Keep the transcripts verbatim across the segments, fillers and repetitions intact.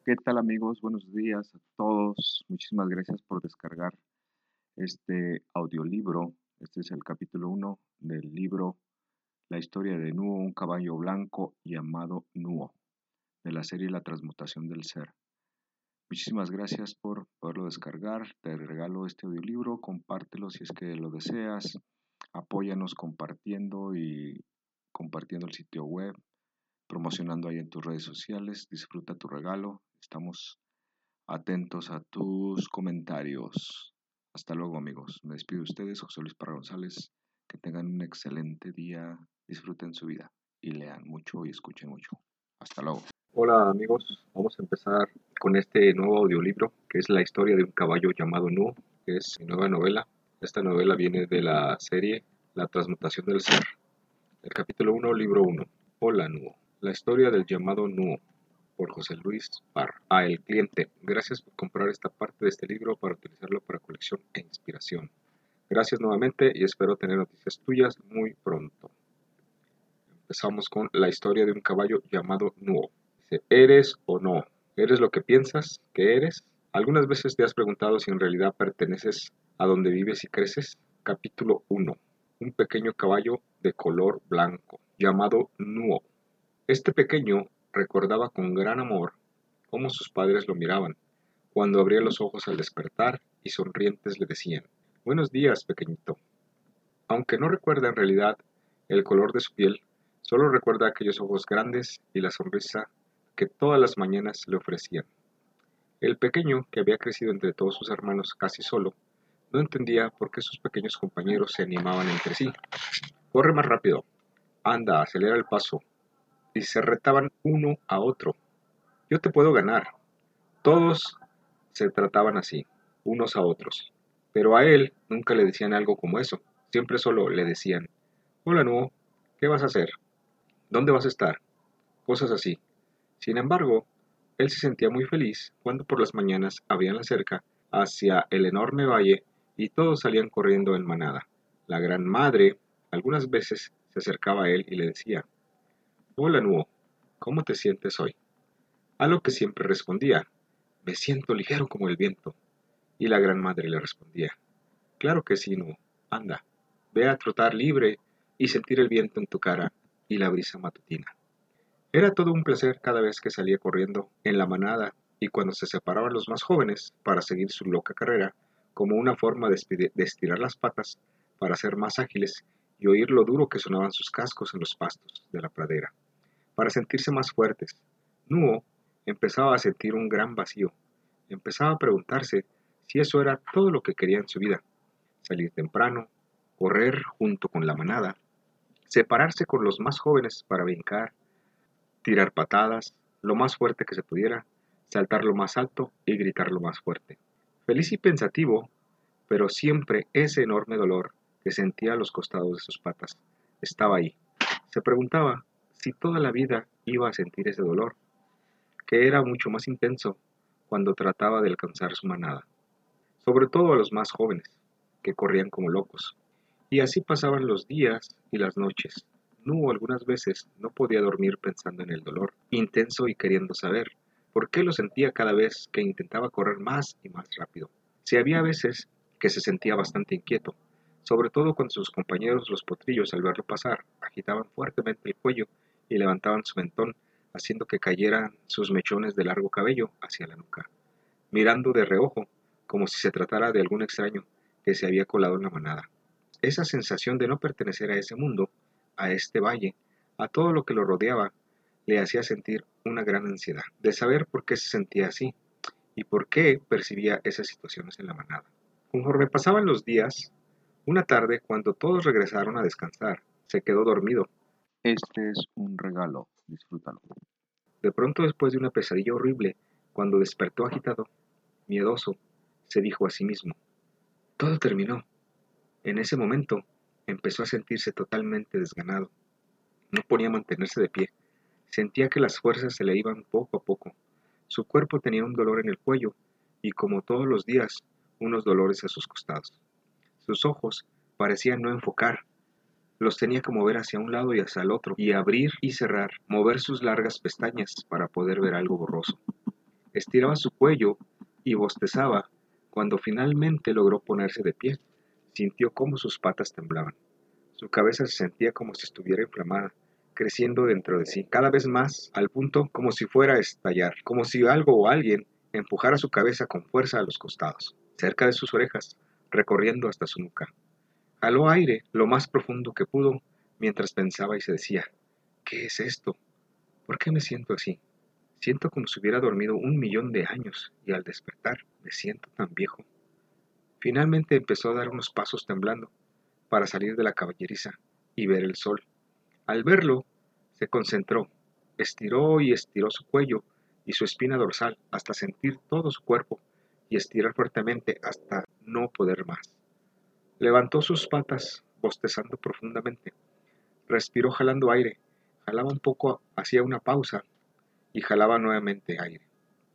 ¿Qué tal amigos? Buenos días a todos. Muchísimas gracias por descargar este audiolibro. Este es el capítulo uno del libro La historia de Nuo, un caballo blanco llamado Nuo, de la serie La transmutación del ser. Muchísimas gracias por poderlo descargar. Te regalo este audiolibro, compártelo si es que lo deseas. Apóyanos compartiendo y compartiendo el sitio web, promocionando ahí en tus redes sociales. Disfruta tu regalo. Estamos atentos a tus comentarios. Hasta luego, amigos. Me despido de ustedes, José Luis Parra González. Que tengan un excelente día, disfruten su vida y lean mucho y escuchen mucho. Hasta luego. Hola amigos, vamos a empezar con este nuevo audiolibro que es la historia de un caballo llamado Nuo, que es mi nueva novela. Esta novela viene de la serie La transmutación del ser. El capítulo uno, libro uno. Hola Nuo. La historia del llamado Nuo, por José Luis Parra. A el cliente, gracias por comprar esta parte de este libro para utilizarlo para colección e inspiración. Gracias nuevamente y espero tener noticias tuyas muy pronto. Empezamos con la historia de un caballo llamado Nuo. Dice, ¿eres o no? ¿Eres lo que piensas que eres? ¿Algunas veces te has preguntado si en realidad perteneces a donde vives y creces? Capítulo uno. Un pequeño caballo de color blanco, llamado Nuo. Este pequeño recordaba con gran amor cómo sus padres lo miraban, cuando abría los ojos al despertar y sonrientes le decían, «Buenos días, pequeñito». Aunque no recuerda en realidad el color de su piel, solo recuerda aquellos ojos grandes y la sonrisa que todas las mañanas le ofrecían. El pequeño, que había crecido entre todos sus hermanos casi solo, no entendía por qué sus pequeños compañeros se animaban entre sí. «Corre más rápido, anda, acelera el paso», y se retaban uno a otro. «Yo te puedo ganar». Todos se trataban así, unos a otros, pero a él nunca le decían algo como eso. Siempre solo le decían, «Hola Nuo, ¿qué vas a hacer? ¿Dónde vas a estar?», cosas así. Sin embargo, él se sentía muy feliz cuando por las mañanas abrían la cerca hacia el enorme valle y todos salían corriendo en manada. La gran madre algunas veces se acercaba a él y le decía, «Hola Nuo, ¿cómo te sientes hoy?», a lo que siempre respondía, «Me siento ligero como el viento». Y la gran madre le respondía, «Claro que sí, Nuo, anda, ve a trotar libre y sentir el viento en tu cara y la brisa matutina». Era todo un placer cada vez que salía corriendo en la manada y cuando se separaban los más jóvenes para seguir su loca carrera, como una forma de, de estirar las patas para ser más ágiles y oír lo duro que sonaban sus cascos en los pastos de la pradera. Para sentirse más fuertes, Nuo empezaba a sentir un gran vacío. Empezaba a preguntarse si eso era todo lo que quería en su vida. Salir temprano, correr junto con la manada, separarse con los más jóvenes para brincar, tirar patadas, lo más fuerte que se pudiera, saltar lo más alto y gritar lo más fuerte. Feliz y pensativo, pero siempre ese enorme dolor que sentía a los costados de sus patas estaba ahí. Se preguntaba si toda la vida iba a sentir ese dolor, que era mucho más intenso cuando trataba de alcanzar su manada, sobre todo a los más jóvenes, que corrían como locos. Y así pasaban los días y las noches. Nuo algunas veces no podía dormir pensando en el dolor intenso y queriendo saber por qué lo sentía cada vez que intentaba correr más y más rápido. Si había veces que se sentía bastante inquieto, sobre todo cuando sus compañeros los potrillos al verlo pasar agitaban fuertemente el cuello y levantaban su mentón, haciendo que cayeran sus mechones de largo cabello hacia la nuca, mirando de reojo como si se tratara de algún extraño que se había colado en la manada. Esa sensación de no pertenecer a ese mundo, a este valle, a todo lo que lo rodeaba, le hacía sentir una gran ansiedad de saber por qué se sentía así y por qué percibía esas situaciones en la manada. Conforme pasaban los días, una tarde, cuando todos regresaron a descansar, se quedó dormido. Este es un regalo, disfrútalo. De pronto, después de una pesadilla horrible, cuando despertó agitado, miedoso, se dijo a sí mismo, «Todo terminó». En ese momento, empezó a sentirse totalmente desganado. No podía mantenerse de pie. Sentía que las fuerzas se le iban poco a poco. Su cuerpo tenía un dolor en el cuello y, como todos los días, unos dolores a sus costados. Sus ojos parecían no enfocar. Los tenía que mover hacia un lado y hacia el otro, y abrir y cerrar, mover sus largas pestañas para poder ver algo borroso. Estiraba su cuello y bostezaba. Cuando finalmente logró ponerse de pie, sintió cómo sus patas temblaban. Su cabeza se sentía como si estuviera inflamada, creciendo dentro de sí, cada vez más, al punto como si fuera a estallar, como si algo o alguien empujara su cabeza con fuerza a los costados, cerca de sus orejas, recorriendo hasta su nuca. Jaló aire lo más profundo que pudo, mientras pensaba y se decía, ¿qué es esto? ¿Por qué me siento así? Siento como si hubiera dormido un millón de años, y al despertar me siento tan viejo. Finalmente empezó a dar unos pasos temblando, para salir de la caballeriza y ver el sol. Al verlo, se concentró, estiró y estiró su cuello y su espina dorsal hasta sentir todo su cuerpo y estirar fuertemente hasta no poder más. Levantó sus patas, bostezando profundamente. Respiró jalando aire, jalaba un poco, hacía una pausa y jalaba nuevamente aire.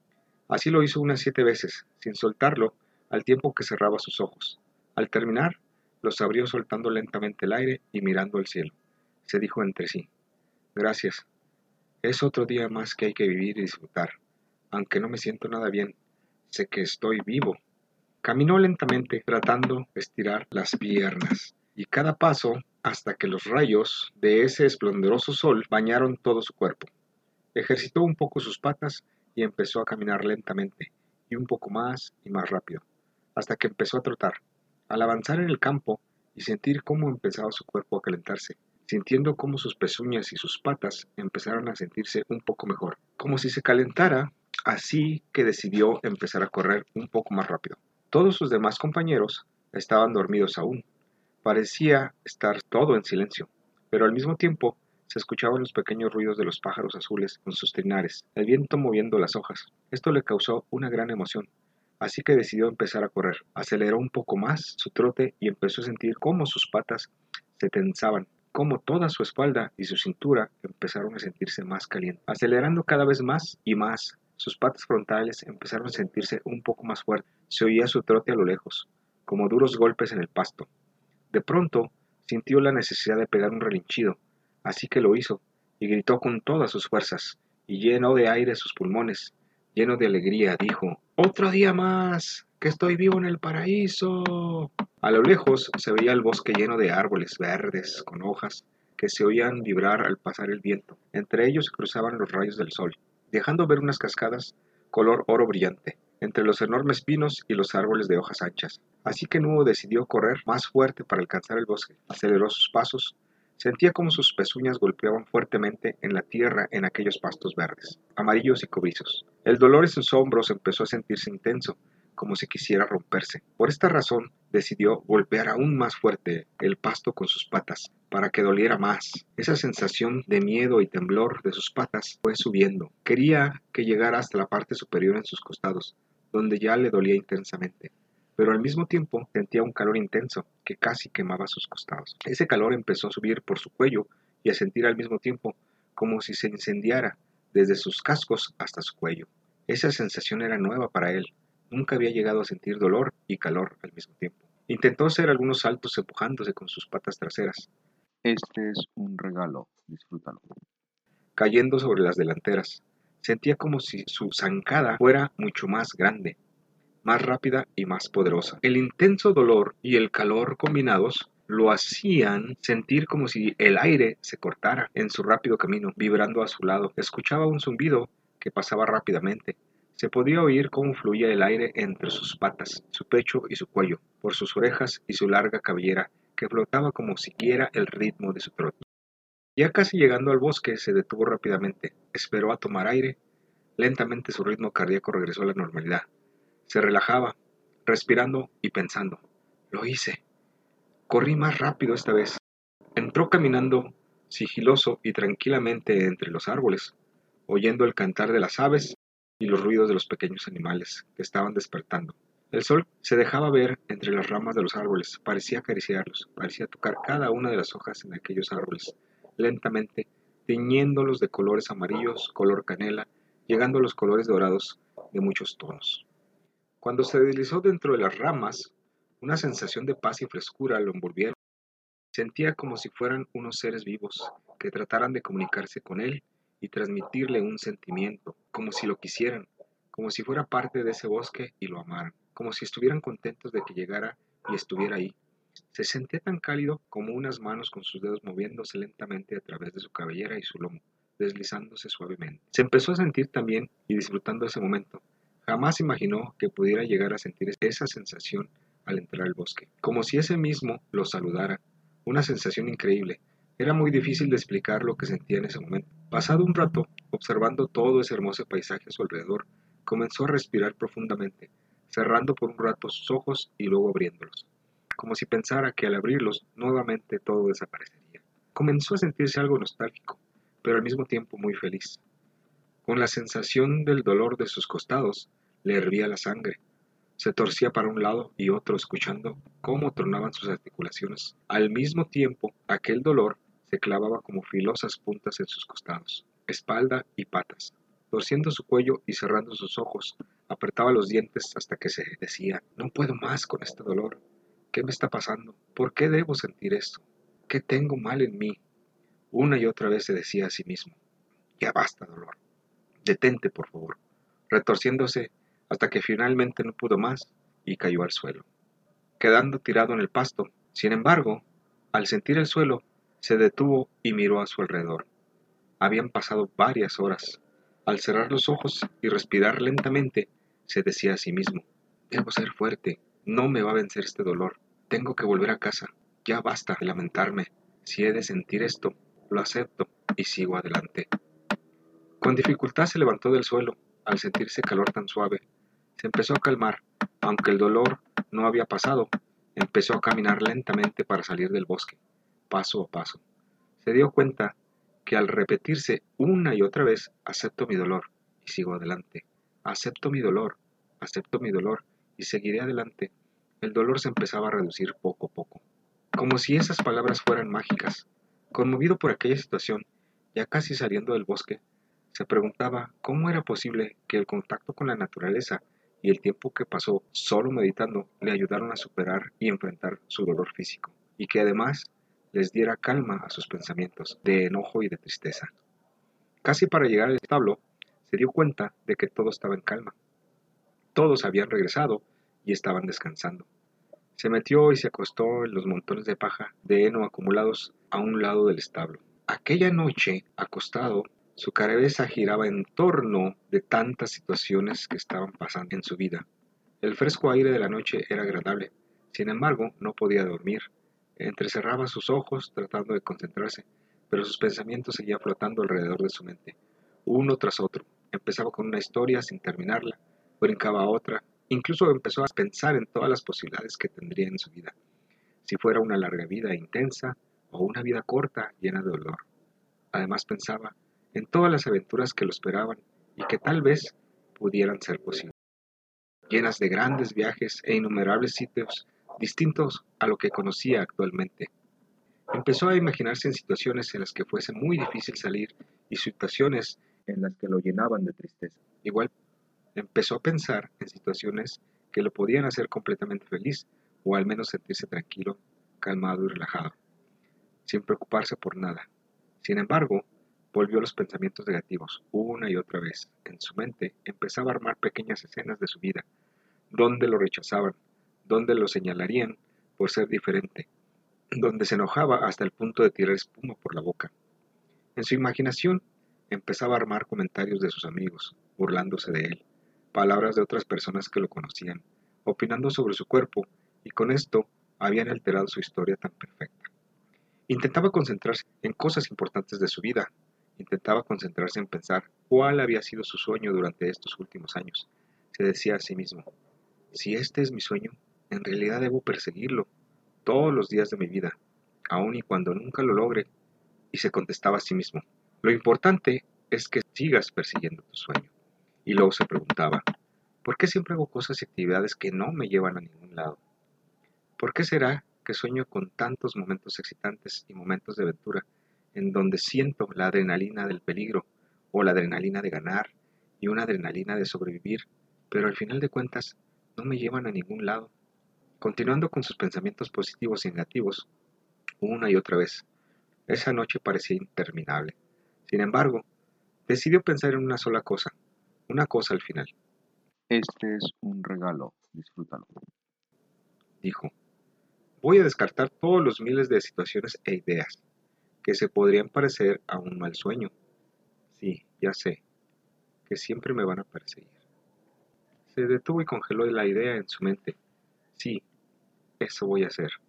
Así lo hizo unas siete veces, sin soltarlo, al tiempo que cerraba sus ojos. Al terminar, los abrió soltando lentamente el aire y mirando al cielo. Se dijo entre sí, gracias. Es otro día más que hay que vivir y disfrutar. Aunque no me siento nada bien, sé que estoy vivo. Caminó lentamente, tratando de estirar las piernas, y cada paso hasta que los rayos de ese esplendoroso sol bañaron todo su cuerpo. Ejercitó un poco sus patas y empezó a caminar lentamente, y un poco más y más rápido, hasta que empezó a trotar. Al avanzar en el campo y sentir cómo empezaba su cuerpo a calentarse, sintiendo cómo sus pezuñas y sus patas empezaron a sentirse un poco mejor, como si se calentara, así que decidió empezar a correr un poco más rápido. Todos sus demás compañeros estaban dormidos aún. Parecía estar todo en silencio, pero al mismo tiempo se escuchaban los pequeños ruidos de los pájaros azules con sus trinares, el viento moviendo las hojas. Esto le causó una gran emoción, así que decidió empezar a correr. Aceleró un poco más su trote y empezó a sentir cómo sus patas se tensaban, cómo toda su espalda y su cintura empezaron a sentirse más calientes. Acelerando cada vez más y más, sus patas frontales empezaron a sentirse un poco más fuertes. Se oía su trote a lo lejos, como duros golpes en el pasto. De pronto, sintió la necesidad de pegar un relinchido, así que lo hizo, y gritó con todas sus fuerzas, y llenó de aire sus pulmones. Lleno de alegría, dijo, «¡Otro día más! ¡Que estoy vivo en el paraíso!». A lo lejos se veía el bosque lleno de árboles verdes, con hojas, que se oían vibrar al pasar el viento. Entre ellos se cruzaban los rayos del sol, dejando ver unas cascadas color oro brillante, entre los enormes pinos y los árboles de hojas anchas. Así que Nuo decidió correr más fuerte para alcanzar el bosque. Aceleró sus pasos. Sentía como sus pezuñas golpeaban fuertemente en la tierra en aquellos pastos verdes, amarillos y cobrizos. El dolor en sus hombros empezó a sentirse intenso, como si quisiera romperse. Por esta razón, decidió golpear aún más fuerte el pasto con sus patas, para que doliera más. Esa sensación de miedo y temblor de sus patas fue subiendo. Quería que llegara hasta la parte superior en sus costados, donde ya le dolía intensamente. Pero al mismo tiempo sentía un calor intenso que casi quemaba sus costados. Ese calor empezó a subir por su cuello y a sentir al mismo tiempo como si se incendiara desde sus cascos hasta su cuello. Esa sensación era nueva para él. Nunca había llegado a sentir dolor y calor al mismo tiempo. Intentó hacer algunos saltos empujándose con sus patas traseras, Este es un regalo, disfrútalo. cayendo sobre las delanteras. Sentía como si su zancada fuera mucho más grande, más rápida y más poderosa. El intenso dolor y el calor combinados lo hacían sentir como si el aire se cortara en su rápido camino, vibrando a su lado. Escuchaba un zumbido que pasaba rápidamente. Se podía oír cómo fluía el aire entre sus patas, su pecho y su cuello, por sus orejas y su larga cabellera, que flotaba como siguiera el ritmo de su trote. Ya casi llegando al bosque, se detuvo rápidamente. Esperó a tomar aire. Lentamente su ritmo cardíaco regresó a la normalidad. Se relajaba, respirando y pensando. Lo hice. Corrí más rápido esta vez. Entró caminando sigiloso y tranquilamente entre los árboles, oyendo el cantar de las aves y los ruidos de los pequeños animales que estaban despertando. El sol se dejaba ver entre las ramas de los árboles, parecía acariciarlos, parecía tocar cada una de las hojas en aquellos árboles, lentamente, tiñéndolos de colores amarillos, color canela, llegando a los colores dorados de muchos tonos. Cuando se deslizó dentro de las ramas, una sensación de paz y frescura lo envolvieron. Sentía como si fueran unos seres vivos que trataran de comunicarse con él y transmitirle un sentimiento, como si lo quisieran, como si fuera parte de ese bosque y lo amaran, como si estuvieran contentos de que llegara y estuviera ahí. Se sentía tan cálido como unas manos con sus dedos moviéndose lentamente a través de su cabellera y su lomo, deslizándose suavemente. Se empezó a sentir también y disfrutando ese momento. Jamás imaginó que pudiera llegar a sentir esa sensación al entrar al bosque, como si ese mismo lo saludara. Una sensación increíble. Era muy difícil de explicar lo que sentía en ese momento. Pasado un rato, observando todo ese hermoso paisaje a su alrededor, comenzó a respirar profundamente, cerrando por un rato sus ojos y luego abriéndolos, como si pensara que al abrirlos nuevamente todo desaparecería. Comenzó a sentirse algo nostálgico, pero al mismo tiempo muy feliz. Con la sensación del dolor de sus costados, le hervía la sangre. Se torcía para un lado y otro escuchando cómo tronaban sus articulaciones. Al mismo tiempo, aquel dolor se clavaba como filosas puntas en sus costados, espalda y patas. Torciendo su cuello y cerrando sus ojos, apretaba los dientes hasta que se decía: no puedo más con este dolor. ¿Qué me está pasando? ¿Por qué debo sentir esto? ¿Qué tengo mal en mí? Una y otra vez se decía a sí mismo: ya basta, dolor. Detente, por favor. Retorciéndose hasta que finalmente no pudo más y cayó al suelo, quedando tirado en el pasto. Sin embargo, al sentir el suelo, se detuvo y miró a su alrededor. Habían pasado varias horas. Al cerrar los ojos y respirar lentamente, se decía a sí mismo: debo ser fuerte, no me va a vencer este dolor. Tengo que volver a casa. Ya basta de lamentarme. Si he de sentir esto, lo acepto y sigo adelante. Con dificultad se levantó del suelo. Al sentirse calor tan suave, se empezó a calmar. Aunque el dolor no había pasado, empezó a caminar lentamente para salir del bosque, paso a paso. Se dio cuenta que al repetirse una y otra vez: acepto mi dolor y sigo adelante, acepto mi dolor, acepto mi dolor y seguiré adelante, el dolor se empezaba a reducir poco a poco, como si esas palabras fueran mágicas. Conmovido por aquella situación, ya casi saliendo del bosque, se preguntaba cómo era posible que el contacto con la naturaleza y el tiempo que pasó solo meditando le ayudaron a superar y enfrentar su dolor físico, y que además les diera calma a sus pensamientos de enojo y de tristeza. Casi para llegar al establo, se dio cuenta de que todo estaba en calma. Todos habían regresado y estaban descansando. Se metió y se acostó en los montones de paja de heno acumulados a un lado del establo. Aquella noche, acostado, su cabeza giraba en torno de tantas situaciones que estaban pasando en su vida. El fresco aire de la noche era agradable. Sin embargo, no podía dormir. Entrecerraba sus ojos tratando de concentrarse, pero sus pensamientos seguían flotando alrededor de su mente, uno tras otro. Empezaba con una historia sin terminarla, brincaba a otra, incluso empezó a pensar en todas las posibilidades que tendría en su vida, si fuera una larga vida intensa o una vida corta llena de dolor. Además pensaba en todas las aventuras que lo esperaban y que tal vez pudieran ser posibles, llenas de grandes viajes e innumerables sitios distintos a lo que conocía actualmente. Empezó a imaginarse en situaciones en las que fuese muy difícil salir y situaciones en las que lo llenaban de tristeza. Igual empezó a pensar en situaciones que lo podían hacer completamente feliz, o al menos sentirse tranquilo, calmado y relajado, sin preocuparse por nada. Sin embargo, volvió a los pensamientos negativos una y otra vez. En su mente empezaba a armar pequeñas escenas de su vida, donde lo rechazaban, donde lo señalarían por ser diferente, donde se enojaba hasta el punto de tirar espuma por la boca. En su imaginación empezaba a armar comentarios de sus amigos, burlándose de él, palabras de otras personas que lo conocían, opinando sobre su cuerpo, y con esto habían alterado su historia tan perfecta. Intentaba concentrarse en cosas importantes de su vida, intentaba concentrarse en pensar cuál había sido su sueño durante estos últimos años. Se decía a sí mismo: si este es mi sueño, en realidad debo perseguirlo todos los días de mi vida, aun y cuando nunca lo logre. Y se contestaba a sí mismo: lo importante es que sigas persiguiendo tu sueño. Y luego se preguntaba: ¿por qué siempre hago cosas y actividades que no me llevan a ningún lado? ¿Por qué será que sueño con tantos momentos excitantes y momentos de aventura, en donde siento la adrenalina del peligro, o la adrenalina de ganar, y una adrenalina de sobrevivir, pero al final de cuentas no me llevan a ningún lado? Continuando con sus pensamientos positivos y negativos, una y otra vez, esa noche parecía interminable. Sin embargo, decidió pensar en una sola cosa, una cosa al final. Este es un regalo, disfrútalo. Dijo, voy a descartar todos los miles de situaciones e ideas que se podrían parecer a un mal sueño. Sí, ya sé, que siempre me van a perseguir. Se detuvo y congeló la idea en su mente. Sí, eso voy a hacer.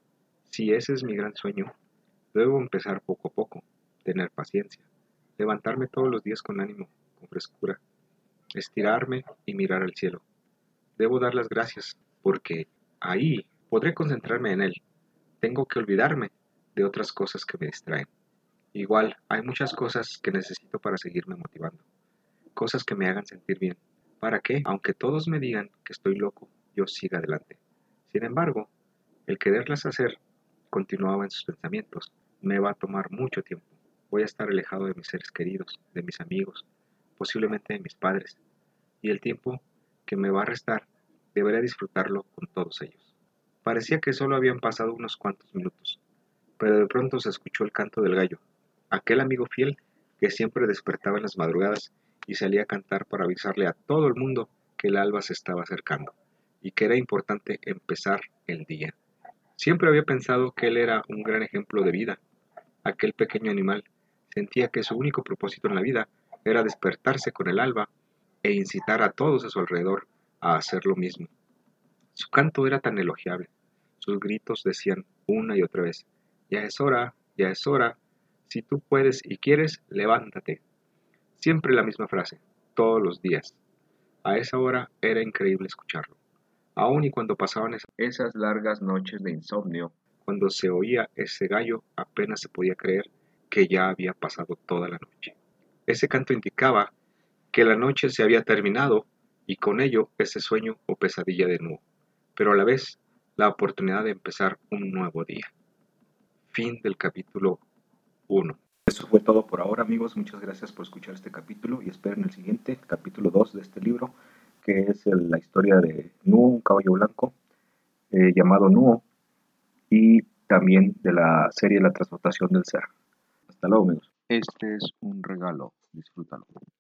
Si ese es mi gran sueño, debo empezar poco a poco, tener paciencia, levantarme todos los días con ánimo, con frescura, estirarme y mirar al cielo. Debo dar las gracias, porque ahí podré concentrarme en él. Tengo que olvidarme de otras cosas que me distraen. Igual, hay muchas cosas que necesito para seguirme motivando. Cosas que me hagan sentir bien. ¿Para qué? Aunque todos me digan que estoy loco, yo siga adelante. Sin embargo, el quererlas hacer, continuaba en sus pensamientos, me va a tomar mucho tiempo. Voy a estar alejado de mis seres queridos, de mis amigos, posiblemente de mis padres, y el tiempo que me va a restar deberé disfrutarlo con todos ellos. Parecía que solo habían pasado unos cuantos minutos, pero de pronto se escuchó el canto del gallo, aquel amigo fiel que siempre despertaba en las madrugadas y salía a cantar para avisarle a todo el mundo que el alba se estaba acercando y que era importante empezar el día. Siempre había pensado que él era un gran ejemplo de vida. Aquel pequeño animal sentía que su único propósito en la vida era despertarse con el alba e incitar a todos a su alrededor a hacer lo mismo. Su canto era tan elogiable. Sus gritos decían una y otra vez, ya es hora, ya es hora, si tú puedes y quieres, levántate. Siempre la misma frase, todos los días. A esa hora era increíble escucharlo. Aun y cuando pasaban esas largas noches de insomnio, cuando se oía ese gallo, apenas se podía creer que ya había pasado toda la noche. Ese canto indicaba que la noche se había terminado y con ello ese sueño o pesadilla de nuevo, pero a la vez la oportunidad de empezar un nuevo día. Fin del capítulo uno. Eso fue todo por ahora, amigos. Muchas gracias por escuchar este capítulo y esperen el siguiente, capítulo dos de este libro, que es el- la historia de Nuo, un caballo blanco eh, llamado Nuo, y también de la serie La transmutación del ser. Hasta luego, amigos. Este es un regalo, disfrútalo.